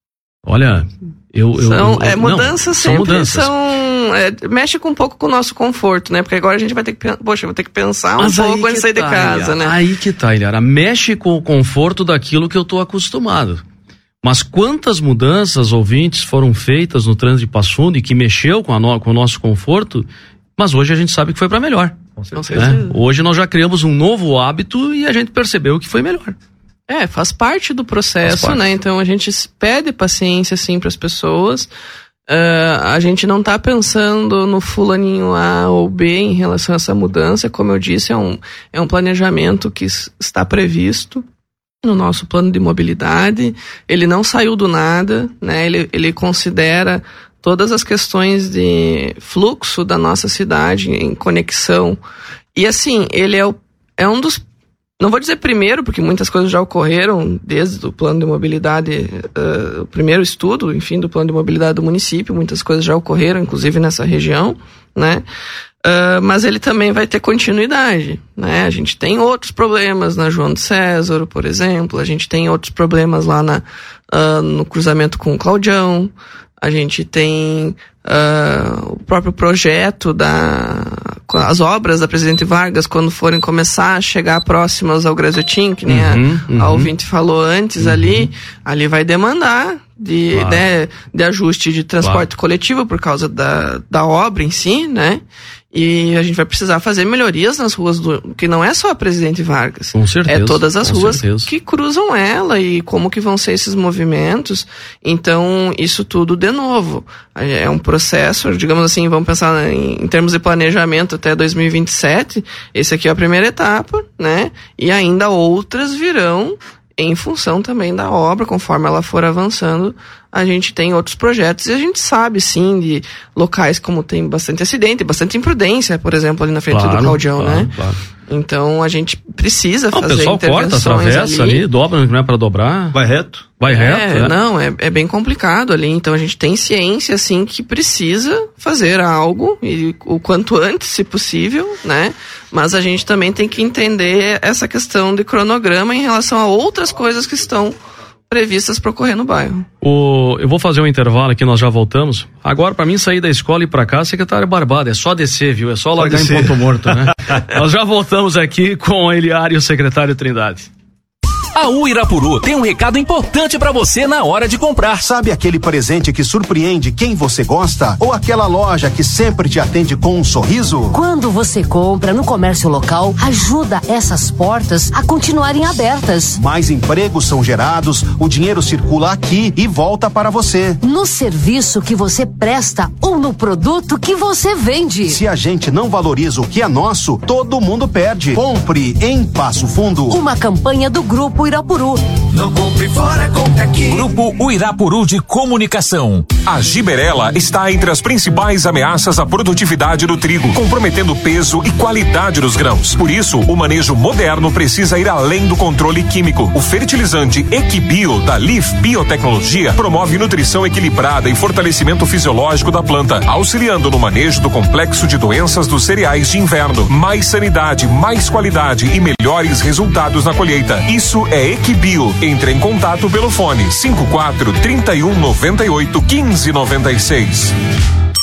Olha, eu... eu, são, eu é, mudanças não, sempre são... Mudanças. são é, mexe com um pouco com o nosso conforto, né? Porque agora a gente vai ter que... Poxa, vou ter que pensar um Mas pouco antes de sair tá, de casa, Ilhara, né? Aí que tá, Ilhara. Mexe com o conforto daquilo que eu tô acostumado. Mas quantas mudanças, ouvintes, foram feitas no trânsito de Passo Fundo e que mexeu com, a no, com o nosso conforto, mas hoje a gente sabe que foi para melhor. Com certeza. Né? Hoje nós já criamos um novo hábito e a gente percebeu que foi melhor. É, faz parte do processo, parte. né? Então a gente pede paciência, assim, para as pessoas. Uh, a gente não tá pensando no fulaninho A ou B em relação a essa mudança. Como eu disse, é um, é um planejamento que está previsto no nosso plano de mobilidade. Ele não saiu do nada, né? Ele, ele considera todas as questões de fluxo da nossa cidade em conexão. E assim, ele é, o, é um dos... Não vou dizer primeiro, porque muitas coisas já ocorreram desde o plano de mobilidade, uh, o primeiro estudo, enfim, do plano de mobilidade do município, muitas coisas já ocorreram, inclusive nessa região, né? Uh, mas ele também vai ter continuidade, né? A gente tem outros problemas na João de César, por exemplo, a gente tem outros problemas lá na, uh, no cruzamento com o Claudião, a gente tem uh, o próprio projeto da... as obras da Presidente Vargas, quando forem começar a chegar próximas ao Grazotin, que nem uhum, a, uhum. a ouvinte falou antes uhum. ali, ali vai demandar de, claro. né, de ajuste de transporte claro. coletivo por causa da, da obra em si, né? E a gente vai precisar fazer melhorias nas ruas, do, que não é só a Presidente Vargas. Com certeza. É todas as com ruas certeza. que cruzam ela e como que vão ser esses movimentos. Então, isso tudo de novo. É um processo, digamos assim, vamos pensar em, em termos de planejamento até dois mil e vinte e sete. Esse aqui é a primeira etapa, né? E ainda outras virão em função também da obra, conforme ela for avançando. A gente tem outros projetos e a gente sabe, sim, de locais como tem bastante acidente, bastante imprudência, por exemplo, ali na frente claro, do Claudião, claro, né? Claro. Então a gente precisa não, fazer intervenções. O pessoal corta, atravessa ali, ali dobra, não é para dobrar. Vai reto. Vai reto, é, é. Não, é, é bem complicado ali, então a gente tem ciência, assim, que precisa fazer algo, e o quanto antes, se possível, né? Mas a gente também tem que entender essa questão de cronograma em relação a outras coisas que estão previstas para ocorrer no bairro. O, eu vou fazer um intervalo aqui, nós já voltamos. Agora, para mim sair da escola e ir para cá, secretário Barbado, é só descer, viu? É só, só largar descer. Em ponto morto, né? Nós já voltamos aqui com o Eliário e o secretário Trindade. A Uirapuru tem um recado importante pra você na hora de comprar. Sabe aquele presente que surpreende quem você gosta? Ou aquela loja que sempre te atende com um sorriso? Quando você compra no comércio local, ajuda essas portas a continuarem abertas. Mais empregos são gerados, o dinheiro circula aqui e volta para você. No serviço que você presta ou no produto que você vende. Se a gente não valoriza o que é nosso, todo mundo perde. Compre em Passo Fundo. Uma campanha do Grupo Uirapuru. Não compre fora, compre aqui. Grupo Uirapuru de Comunicação. A giberela está entre as principais ameaças à produtividade do trigo, comprometendo o peso e qualidade dos grãos. Por isso, o manejo moderno precisa ir além do controle químico. O fertilizante Equibio da Leaf Biotecnologia promove nutrição equilibrada e fortalecimento fisiológico da planta, auxiliando no manejo do complexo de doenças dos cereais de inverno. Mais sanidade, mais qualidade e melhores resultados na colheita. Isso é Equibio. Entre em contato pelo fone cinco quatro, trinta e um, noventa e oito, quinze, noventa e seis.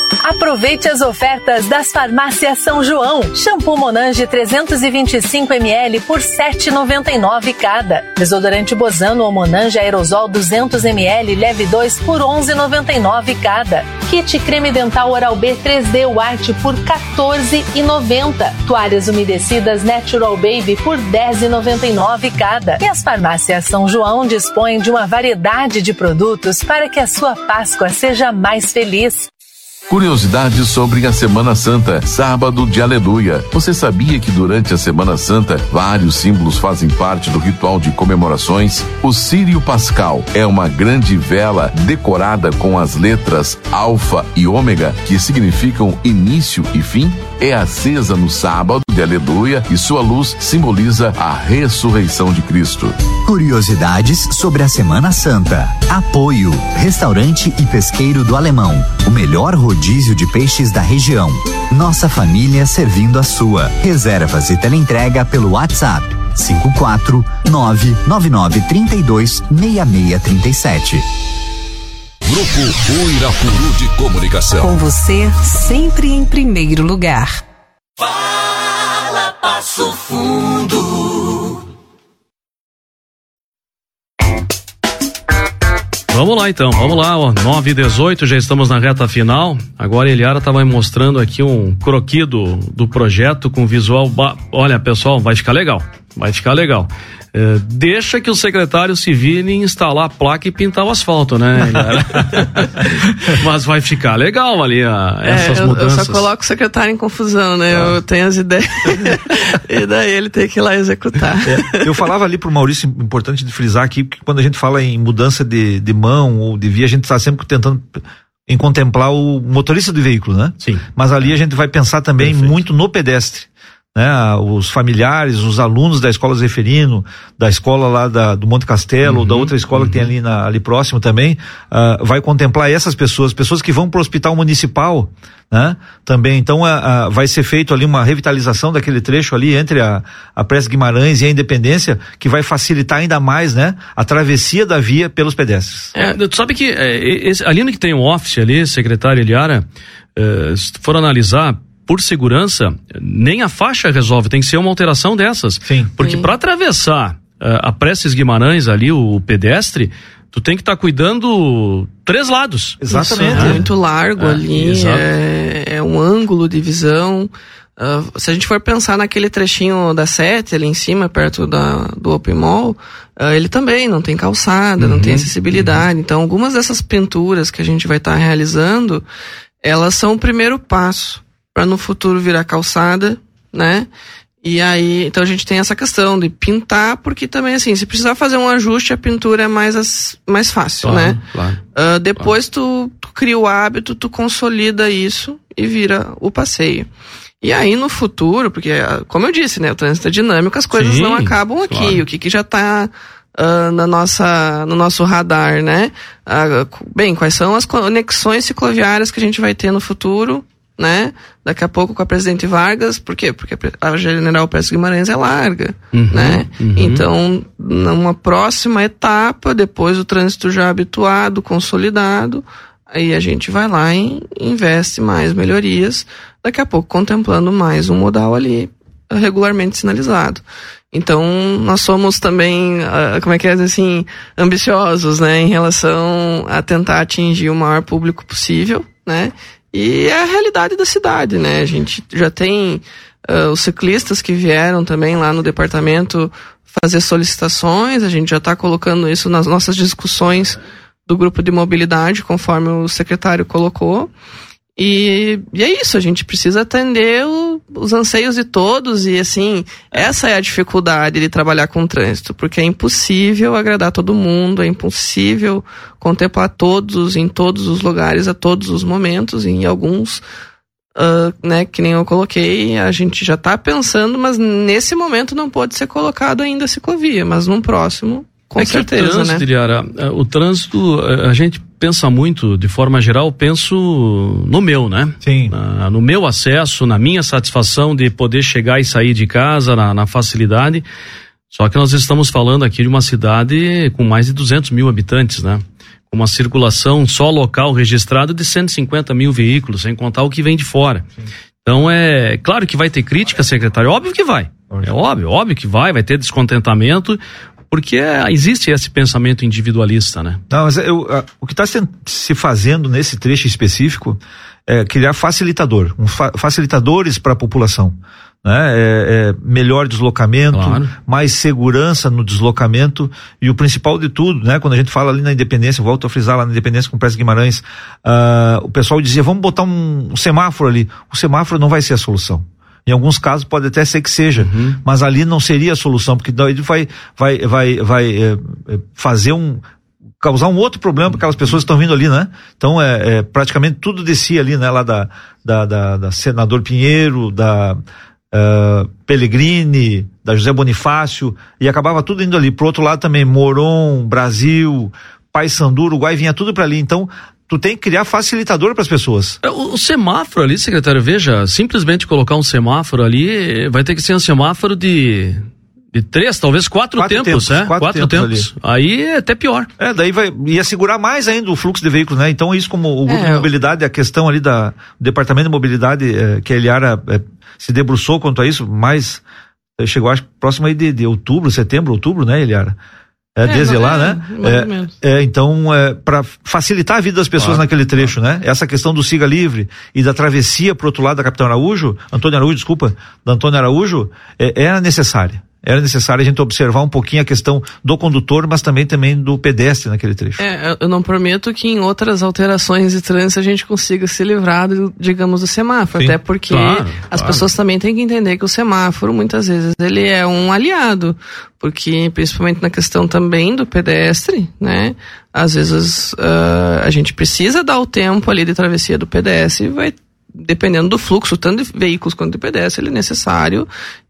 Aproveite as ofertas das farmácias São João. Shampoo Monange trezentos e vinte e cinco mililitros por sete reais e noventa e nove centavos cada. Desodorante Bozano ou Monange Aerosol duzentos mililitros leve dois por onze reais e noventa e nove centavos cada. Kit creme dental Oral-B três D White por quatorze reais e noventa centavos. Toalhas umedecidas Natural Baby por dez reais e noventa e nove centavos cada. E as farmácias São João dispõem de uma variedade de produtos para que a sua Páscoa seja mais feliz. Curiosidades sobre a Semana Santa, sábado de Aleluia. Você sabia que durante a Semana Santa, vários símbolos fazem parte do ritual de comemorações? O Círio Pascal é uma grande vela decorada com as letras Alfa e Ômega, que significam início e fim. É acesa no sábado de Aleluia e sua luz simboliza a ressurreição de Cristo. Curiosidades sobre a Semana Santa. Apoio: Restaurante e Pesqueiro do Alemão, o melhor rodízio de peixes da região. Nossa família servindo a sua. Reservas e teleentrega pelo WhatsApp cinco quatro nove nove nove três dois seis seis três sete. Grupo Uirapuru de Comunicação. Com você, sempre em primeiro lugar. Fala Passo Fundo. Vamos lá então, vamos lá, ó, nove e dezoito, já estamos na reta final. Agora a Eliara estava mostrando aqui um croquis do, do projeto com visual. Ba... Olha, pessoal, vai ficar legal, vai ficar legal. É, deixa que o secretário se vire em instalar a placa e pintar o asfalto, né, Eliara? Mas vai ficar legal ali a, essas é, eu, mudanças. Eu só coloco o secretário em confusão, né? Ah. Eu tenho as ideias e daí ele tem que ir lá executar. É, eu falava ali pro Maurício, importante de frisar aqui, que quando a gente fala em mudança de, de mão ou de via, a gente está sempre tentando em contemplar o motorista do veículo, né? Sim. Mas ali a gente vai pensar também Perfeito. muito no pedestre. Né, os familiares, os alunos da escola Zeferino, da escola lá da, do Monte Castelo, uhum, ou da outra escola uhum. que tem ali, na, ali próximo também, uh, vai contemplar essas pessoas, pessoas que vão para o hospital municipal, né, também. Então uh, uh, vai ser feito ali uma revitalização daquele trecho ali entre a, a Prestes Guimarães e a Independência, que vai facilitar ainda mais, né, a travessia da via pelos pedestres. É, tu sabe que é, esse, ali no que tem um office ali, secretário Eliara, é, se for analisar por segurança, nem a faixa resolve, tem que ser uma alteração dessas. Sim. Porque para atravessar uh, a Prestes Guimarães ali, o, o pedestre, tu tem que estar tá cuidando três lados. Exatamente. Isso, é muito largo é, ali, é, é um ângulo de visão. Uh, se a gente for pensar naquele trechinho da sete ali em cima, perto da, do Open Mall, uh, ele também não tem calçada, uhum, não tem acessibilidade. Uhum. Então, algumas dessas pinturas que a gente vai estar tá realizando, elas são o primeiro passo para no futuro virar calçada, né? E aí, então a gente tem essa questão de pintar, porque também assim, se precisar fazer um ajuste, a pintura é mais, as, mais fácil, claro, né? Claro, uh, depois claro. tu, tu cria o hábito, tu consolida isso e vira o passeio. E aí no futuro, porque como eu disse, né? O trânsito é dinâmico, as coisas Sim, não acabam aqui. Claro. O que que já tá uh, na nossa, no nosso radar, né? Uh, bem, quais são as conexões cicloviárias que a gente vai ter no futuro, né? Daqui a pouco com a Presidente Vargas, por quê? Porque a General Prestes Guimarães é larga, uhum, né? Uhum. Então, numa próxima etapa, depois do trânsito já habituado, consolidado, aí a gente vai lá e investe mais melhorias, daqui a pouco contemplando mais um modal ali, regularmente sinalizado. Então, nós somos também, uh, como é que é, assim, ambiciosos, né? Em relação a tentar atingir o maior público possível, né? E é a realidade da cidade, né? A gente já tem uh, os ciclistas que vieram também lá no departamento fazer solicitações, a gente já está colocando isso nas nossas discussões do grupo de mobilidade, conforme o secretário colocou. E, e é isso, a gente precisa atender o, os anseios de todos e, assim, essa é a dificuldade de trabalhar com o trânsito, porque é impossível agradar todo mundo, é impossível contemplar todos, em todos os lugares, a todos os momentos, e em alguns, uh, né, que nem eu coloquei, a gente já está pensando, mas nesse momento não pode ser colocado ainda a ciclovia, mas num próximo, com é certeza, que o trânsito, né? Eliara, o trânsito, a gente pensa muito, de forma geral, penso no meu, né? Sim. Na, no meu acesso, na minha satisfação de poder chegar e sair de casa, na, na facilidade. Só que nós estamos falando aqui de uma cidade com mais de duzentos mil habitantes, né? Com uma circulação só local registrada de cento e cinquenta mil veículos, sem contar o que vem de fora. Sim. Então é claro que vai ter crítica, secretário, óbvio que vai. É óbvio, óbvio que vai, vai ter descontentamento, porque é, existe esse pensamento individualista, né? Não, mas eu, a, o que está se, se fazendo nesse trecho específico é criar facilitador, um fa, facilitadores para a população. Né? É, é melhor deslocamento, claro. Mais segurança no deslocamento e o principal de tudo, né? Quando a gente fala ali na Independência, volto a frisar lá na Independência com o Prestes Guimarães, uh, o pessoal dizia, vamos botar um, um semáforo ali. O semáforo não vai ser a solução. Em alguns casos pode até ser que seja, uhum. Mas ali não seria a solução, porque daí ele vai, vai, vai, vai é, fazer um, causar um outro problema para aquelas pessoas que estão vindo ali, né? Então é, é praticamente tudo descia ali, né? Lá da, da, da, da Senador Pinheiro, da Uh, Pellegrini, da José Bonifácio, e acabava tudo indo ali. Pro outro lado também, Moron, Brasil, Paysandu, Uruguai, vinha tudo para ali. Então, tu tem que criar facilitador para as pessoas. O, o semáforo ali, secretário, veja, simplesmente colocar um semáforo ali, vai ter que ser um semáforo de... de três, talvez quatro, quatro tempos, tempos, né? Quatro, quatro tempos. tempos. Aí é até pior. É, daí vai, ia segurar mais ainda o fluxo de veículos, né? Então isso como o grupo é, de mobilidade, a questão ali da, do departamento de mobilidade, é, que a Eliara é, se debruçou quanto a isso, mais, chegou acho próximo aí de, de outubro, setembro, outubro, né, Eliara? É, é desde lá, é, né? É, é, então, é, para facilitar a vida das pessoas claro, naquele trecho, claro. Né? Essa questão do siga livre e da travessia pro outro lado da Capitão Araújo, Antônio Araújo, desculpa, da Antônio Araújo, é, era necessária. Era necessário a gente observar um pouquinho a questão do condutor, mas também, também do pedestre naquele trecho. É, eu não prometo que em outras alterações de trânsito a gente consiga se livrar, digamos, do semáforo. Sim, até porque claro, as claro. pessoas também têm que entender que o semáforo, muitas vezes, ele é um aliado. Porque, principalmente na questão também do pedestre, né? Às vezes uh, a gente precisa dar o tempo ali de travessia do pedestre e vai... dependendo do fluxo, tanto de veículos quanto de pedestre, ele é necessário.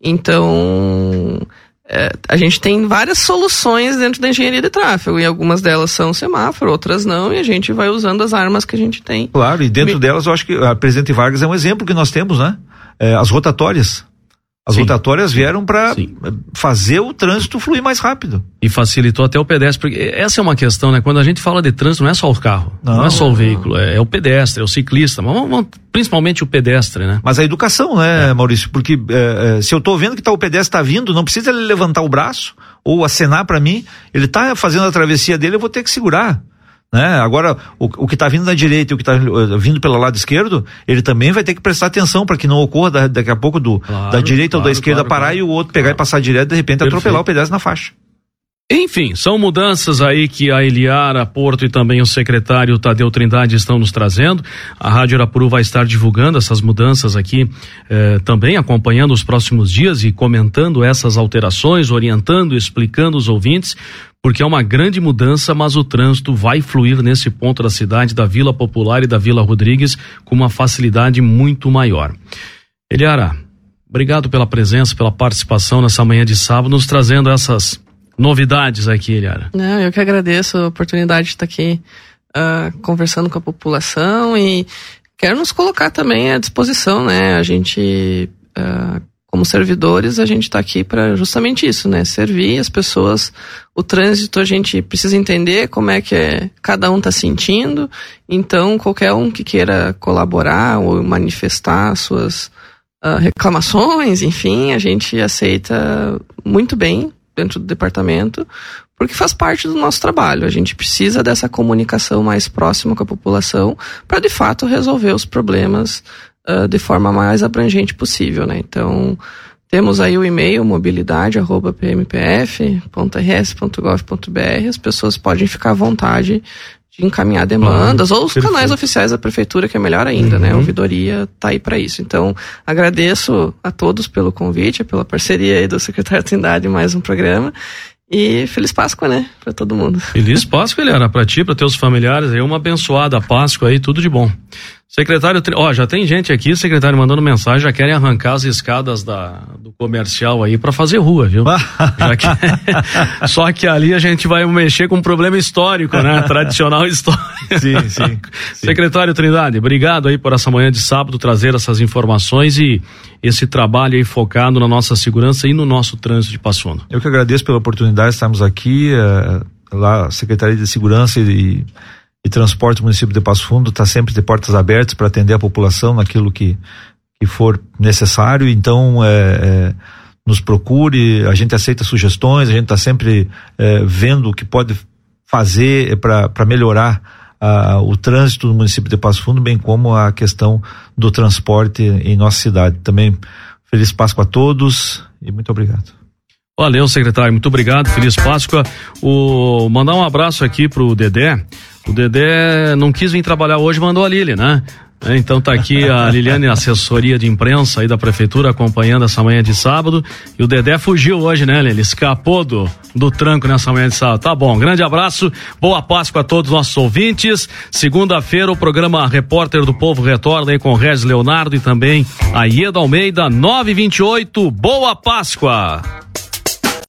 Então, é, a gente tem várias soluções dentro da engenharia de tráfego, e algumas delas são semáforo, outras não, e a gente vai usando as armas que a gente tem. Claro, e dentro Me... delas eu acho que a Presidente Vargas é um exemplo que nós temos, né? É, as rotatórias. As Sim. rotatórias vieram para fazer o trânsito fluir mais rápido. E facilitou até o pedestre, porque essa é uma questão, né? Quando a gente fala de trânsito, não é só o carro, não, não é só o veículo, é, é o pedestre, é o ciclista, mas vamos, vamos, principalmente o pedestre, né? Mas a educação, né, é. Maurício? Porque é, é, se eu tô vendo que tá, o pedestre tá vindo, não precisa ele levantar o braço ou acenar para mim, ele tá fazendo a travessia dele, eu vou ter que segurar. Né? Agora, o, o que está vindo da direita e o que está uh, vindo pelo lado esquerdo, ele também vai ter que prestar atenção para que não ocorra da, daqui a pouco do, claro, da direita claro, ou da esquerda claro, parar claro, e o outro pegar claro. e passar direto e de repente Perfeito. atropelar o pedestre na faixa. Enfim, são mudanças aí que a Eliara Porto e também o secretário Tadeu Trindade estão nos trazendo. A Rádio Irapuru vai estar divulgando essas mudanças aqui, eh, também acompanhando os próximos dias e comentando essas alterações, orientando, explicando os ouvintes, porque é uma grande mudança, mas o trânsito vai fluir nesse ponto da cidade, da Vila Popular e da Vila Rodrigues, com uma facilidade muito maior. Eliara, obrigado pela presença, pela participação nessa manhã de sábado, nos trazendo essas novidades aqui, Eliara. Não, eu que agradeço a oportunidade de estar aqui uh, conversando com a população e quero nos colocar também à disposição, né? A gente, uh, como servidores, a gente está aqui para justamente isso, né? Servir as pessoas. O trânsito, a gente precisa entender como é que é, cada um está sentindo. Então, qualquer um que queira colaborar ou manifestar suas uh, reclamações, enfim, a gente aceita muito bem dentro do departamento, porque faz parte do nosso trabalho. A gente precisa dessa comunicação mais próxima com a população para, de fato, resolver os problemas uh, de forma mais abrangente possível, né? Então, temos aí o e-mail mobilidade arroba p m p f ponto r s ponto gov ponto b r. As pessoas podem ficar à vontade de encaminhar demandas, ah, ou os perfeito. canais oficiais da prefeitura, que é melhor ainda, uhum. né? A ouvidoria tá aí para isso. Então, agradeço a todos pelo convite, pela parceria aí do secretário Trindade em mais um programa. E Feliz Páscoa, né? Pra todo mundo. Feliz Páscoa, Eliara, pra ti, pra teus familiares. Aí uma abençoada Páscoa aí, tudo de bom. Secretário, ó, já tem gente aqui, secretário, mandando mensagem, já querem arrancar as escadas da, do comercial aí pra fazer rua, viu? Já que, só que ali a gente vai mexer com um problema histórico, né? Tradicional histórico. Sim, sim, sim. Secretário Trindade, obrigado aí por essa manhã de sábado trazer essas informações e esse trabalho aí focado na nossa segurança e no nosso trânsito de Passo Fundo. Eu que agradeço pela oportunidade de estarmos aqui, é, lá a Secretaria de Segurança e e Transporte do município de Passo Fundo está sempre de portas abertas para atender a população naquilo que, que for necessário, então é, é, nos procure, a gente aceita sugestões, a gente está sempre é, vendo o que pode fazer para melhorar a, o trânsito do município de Passo Fundo, bem como a questão do transporte em nossa cidade. Também feliz Páscoa a todos e muito obrigado. Valeu, secretário, muito obrigado, feliz Páscoa. O, mandar um abraço aqui pro Dedé. O Dedé não quis vir trabalhar hoje, mandou a Lili, né? Então tá aqui a Liliane, assessoria de imprensa aí da prefeitura, acompanhando essa manhã de sábado. E o Dedé fugiu hoje, né? Ele escapou do, do tranco nessa manhã de sábado. Tá bom, grande abraço, boa Páscoa a todos os nossos ouvintes. Segunda-feira o programa Repórter do Povo retorna aí com o Regis Leonardo e também a Ieda Almeida, nove e vinte e oito. Boa Páscoa!